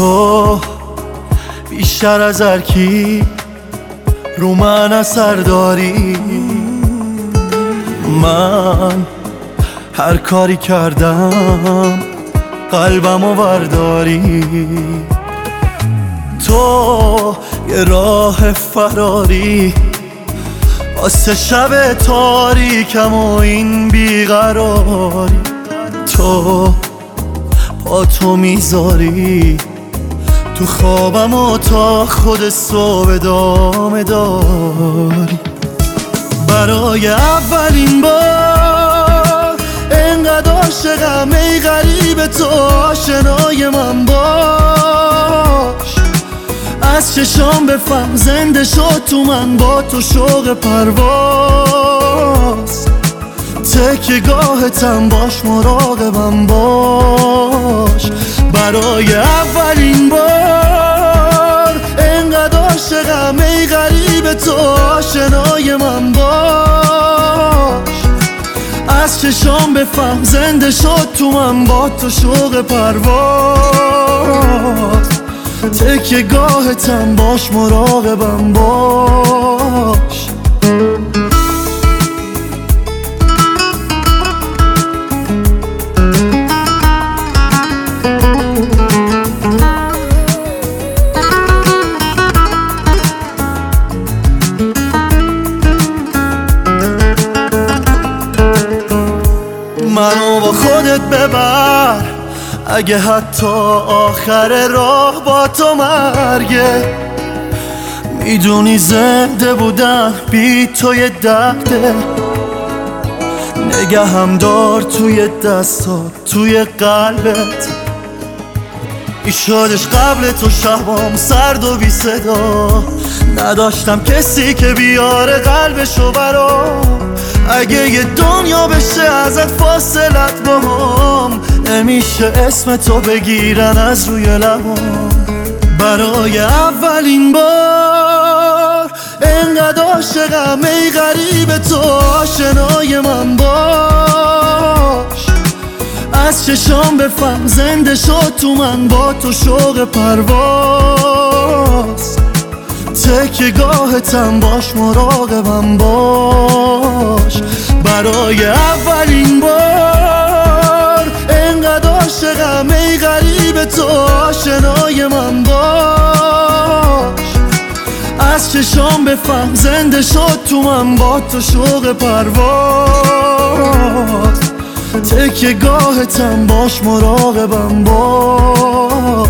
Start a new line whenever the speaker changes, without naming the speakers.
تو بیشتر از هر کی رو من اثر داری. من هر کاری کردم قلبمو برداری. تو یه راه فراری واسه شب تاریکم و این بیقراری. تو با تو میذاری تو خوابم و تا خود صبح ادامه داری. برای اولین بار انقدر عاشقم ای غریب، تو آشنای من باش. از چشام بفهم زنده شد تو من، با تو شوق پرواز. تکیه گاهتم باش، مراقبم باش. برای اولین بار انقدر عاشقم ای غریب، تو آشنای من باش. از چشام بفهم زنده شد تو من، با تو شوق پرواز. تکیه گاهتم باش، مراقبم باش. منو با خودت ببر، اگه حتی آخر راه با تو مرگه. میدونی زنده بودن بی تو یه درده. نگهم دار توی دستات، توی قلبت. ایشادش قبل تو شبام سرد و بی صدا، نداشتم کسی که بیاره قلبشو برام. اگه یه دنیا بشه ازت فاصلت باهم، نمیشه اسم تو بگیرن از روی لبام. برای اولین بار انقدر عاشقم ای غریب، تو آشنای من باش. از چشام بفهم زنده شد تو من، با تو شوق پرواز. تکیه گاهتم باش، مراقبم باش. برای اولین بار انقدر عاشقم ای غریب، تو آشنای من باش. از چشام بفهم زنده شد تو من، با تو شوق پرواز. تکیه گاهتم باش، مراقبم باش.